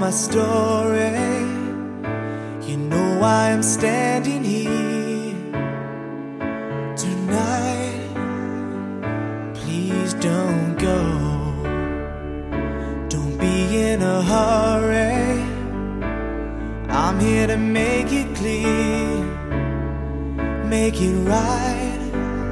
my story, you know I am standing here tonight. Please don't go, don't be in a hurry. I'm here to make it clear, make it right.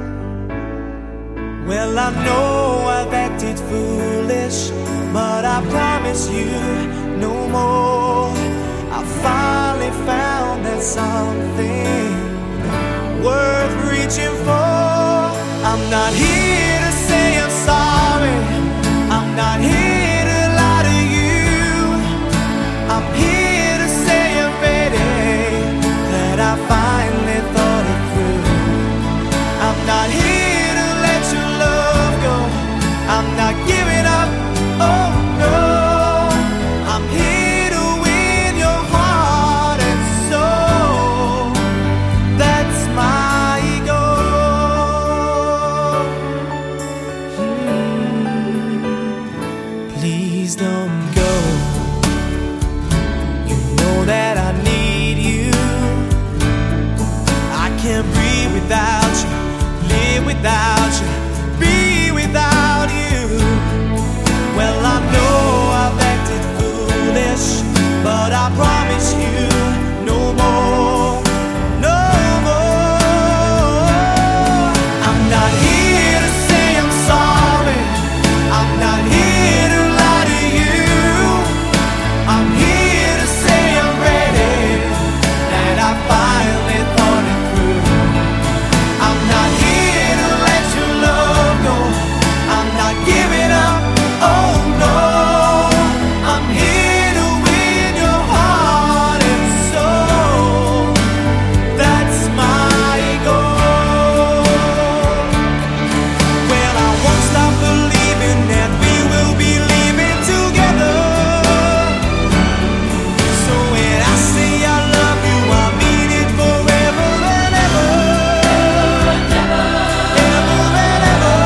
Well, I know I've acted foolish, but I promise you no more. I finally found that something worth reaching for. I'm not here to say I'm sorry, I'm not here to lie to you. I'm here to say I'm ready, that I finally thought it through. I'm not here to let your love go, I'm not giving up, oh no. I'm here to win your heart and soul, that's my goal. Please don't go, you know that I need you. I can't breathe without you, live without you, be without you. Well, I know I've acted foolish, but I promise you no more, no more. I'm not here to say I'm sorry, I'm not here to lie to you. I'm here to say I'm ready, that I finally thought it through. I'm not here to let your love go, I'm not giving up, oh no. I'm here to win your heart and soul, that's my goal. Well, I won't stop believing that we will be living together. So when I say I love you, I mean it forever and ever, ever and ever.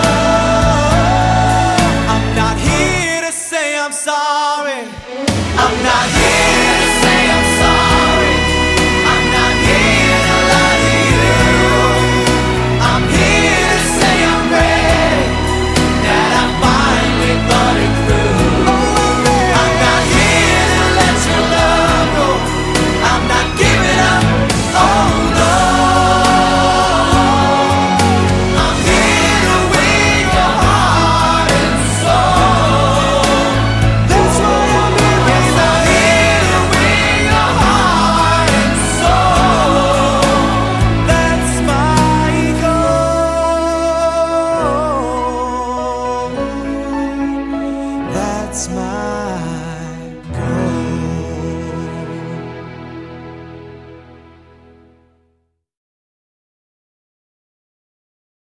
I'm not here to say I'm sorry, I'm not here to say I'm sorry, I'm not here to lie to you. I'm here to say I'm ready, that I finally thought it through. I'm not here to let your love go, I'm not giving up, oh no. I'm here to win your heart and soul, that's why I'm here. Yes, I'm here to win your heart and soul, that's my goal, that's my